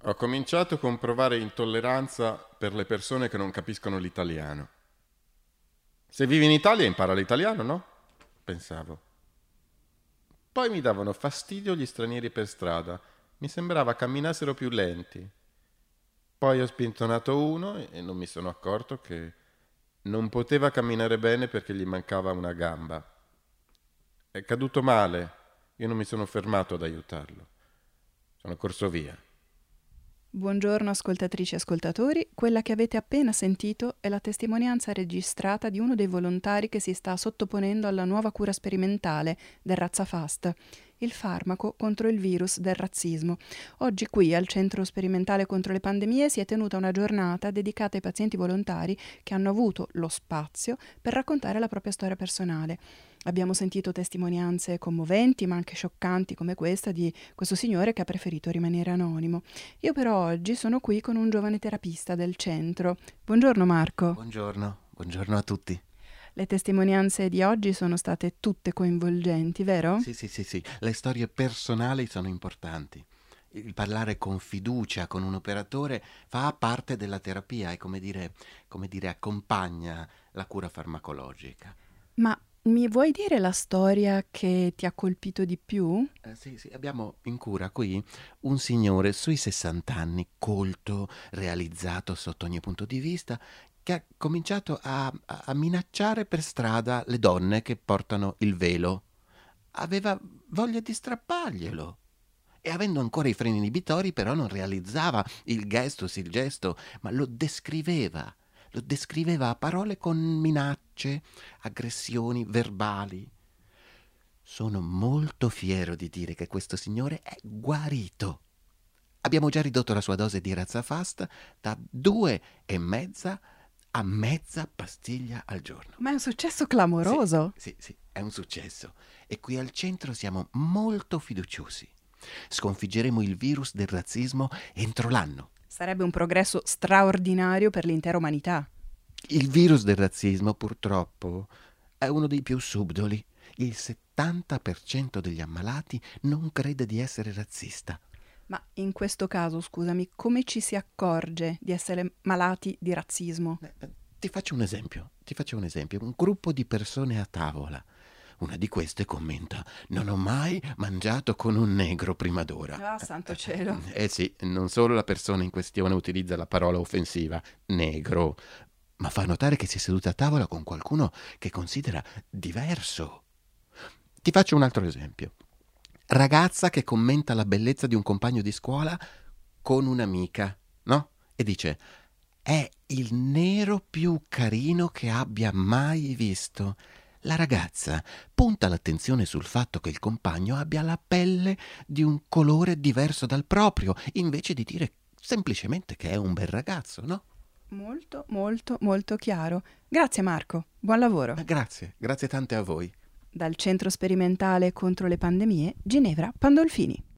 Ho cominciato con provare intolleranza per le persone che non capiscono l'italiano. Se vivi in Italia impara l'italiano, no? Pensavo. Poi mi davano fastidio gli stranieri per strada. Mi sembrava camminassero più lenti. Poi ho spintonato uno e non mi sono accorto che non poteva camminare bene perché gli mancava una gamba. È caduto male. Io non mi sono fermato ad aiutarlo. Sono corso via. Buongiorno ascoltatrici e ascoltatori, quella che avete appena sentito è la testimonianza registrata di uno dei volontari che si sta sottoponendo alla nuova cura sperimentale del Razzafast, il farmaco contro il virus del razzismo. Oggi qui al Centro Sperimentale contro le Pandemie si è tenuta una giornata dedicata ai pazienti volontari che hanno avuto lo spazio per raccontare la propria storia personale. Abbiamo sentito testimonianze commoventi ma anche scioccanti come questa di questo signore che ha preferito rimanere anonimo. Io però oggi sono qui con un giovane terapista del centro. Buongiorno Marco. Buongiorno a tutti. Le testimonianze di oggi sono state tutte coinvolgenti, vero? Sì, le storie personali sono importanti. Il parlare con fiducia con un operatore fa parte della terapia e come dire, accompagna la cura farmacologica. Ma mi vuoi dire la storia che ti ha colpito di più? Sì, abbiamo in cura qui un signore sui 60 anni, colto, realizzato sotto ogni punto di vista, che ha cominciato a minacciare per strada le donne che portano il velo. Aveva voglia di strapparglielo. E avendo ancora i freni inibitori, però non realizzava il gesto, ma lo descriveva a parole con minacce, aggressioni verbali. Sono molto fiero di dire che questo signore è guarito. Abbiamo già ridotto la sua dose di Razzafast da 2,5 a mezza pastiglia al giorno. Ma è un successo Sì, clamoroso. sì, è un successo. E qui al centro siamo molto fiduciosi. Sconfiggeremo il virus del razzismo entro l'anno. Sarebbe un progresso straordinario per l'intera umanità. Il virus del razzismo, purtroppo, è uno dei più subdoli. Il 70% degli ammalati non crede di essere razzista. Ma in questo caso, scusami, come ci si accorge di essere malati di razzismo? Ti faccio un esempio. Un gruppo di persone a tavola. Una di queste commenta: non ho mai mangiato con un negro prima d'ora. Ah, santo cielo. Sì, non solo la persona in questione utilizza la parola offensiva, negro, ma fa notare che si è seduta a tavola con qualcuno che considera diverso. Ti faccio un altro esempio. Ragazza che commenta la bellezza di un compagno di scuola con un'amica, no? E dice: è il nero più carino che abbia mai visto. La ragazza punta l'attenzione sul fatto che il compagno abbia la pelle di un colore diverso dal proprio, invece di dire semplicemente che è un bel ragazzo, no? Molto, molto, molto chiaro. Grazie Marco, buon lavoro. Grazie tante a voi. Dal Centro Sperimentale contro le Pandemie, Ginevra Pandolfini.